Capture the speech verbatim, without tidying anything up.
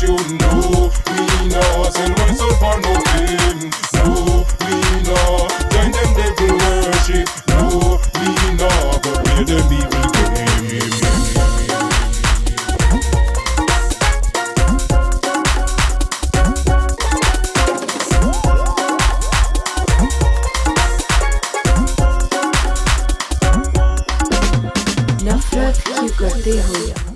you know me no sell my soul for no fame. No, me no join them devil worship. No, me no go play them evil game. Nafrat ki करते हो या